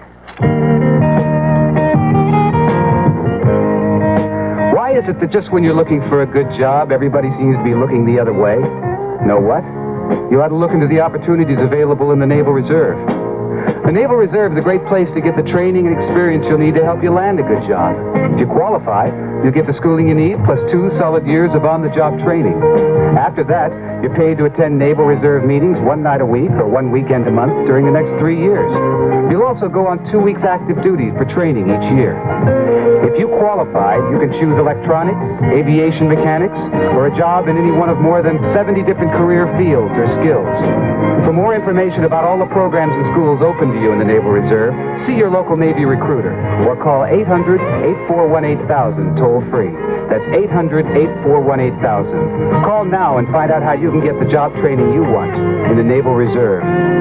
Why is it that just when you're looking for a good job, everybody seems to be looking the other way? Know what? You ought to look into the opportunities available in the Naval Reserve. The Naval Reserve is a great place to get the training and experience you'll need to help you land a good job. If you qualify, you'll get the schooling you need, plus 2 solid years of on-the-job training. After that, you're paid to attend Naval Reserve meetings 1 night a week or 1 weekend a month during the next 3 years. You'll also go on 2 weeks active duties for training each year. If you qualify, you can choose electronics, aviation mechanics, or a job in any one of more than 70 different career fields or skills. For more information about all the programs and schools open to you in the Naval Reserve, see your local Navy recruiter or call 800-841-8000 toll-free. That's 800-841-8000. Call now and find out how you can get the job training you want in the Naval Reserve.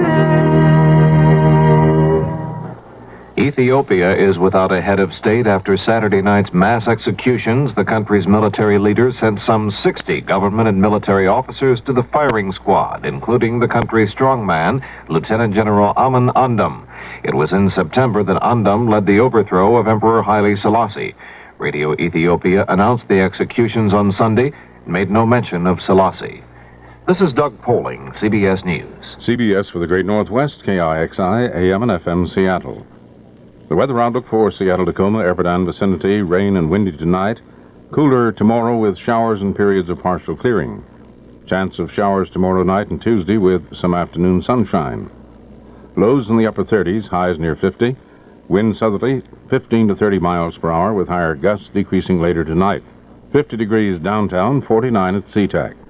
Ethiopia is without a head of state after Saturday night's mass executions. The country's military leaders sent some 60 government and military officers to the firing squad, including the country's strongman, Lieutenant General Amin Andam. It was in September that Andam led the overthrow of Emperor Haile Selassie. Radio Ethiopia announced the executions on Sunday made no mention of Selassie. This is Doug Poling, CBS News. CBS for the Great Northwest, KIXI, AM and FM, Seattle. The weather outlook for Seattle-Tacoma, Everett vicinity, rain and windy tonight. Cooler tomorrow with showers and periods of partial clearing. Chance of showers tomorrow night and Tuesday with some afternoon sunshine. Lows in the upper 30s, highs near 50. Wind southerly, 15 to 30 miles per hour with higher gusts decreasing later tonight. 50 degrees downtown, 49 at SeaTac.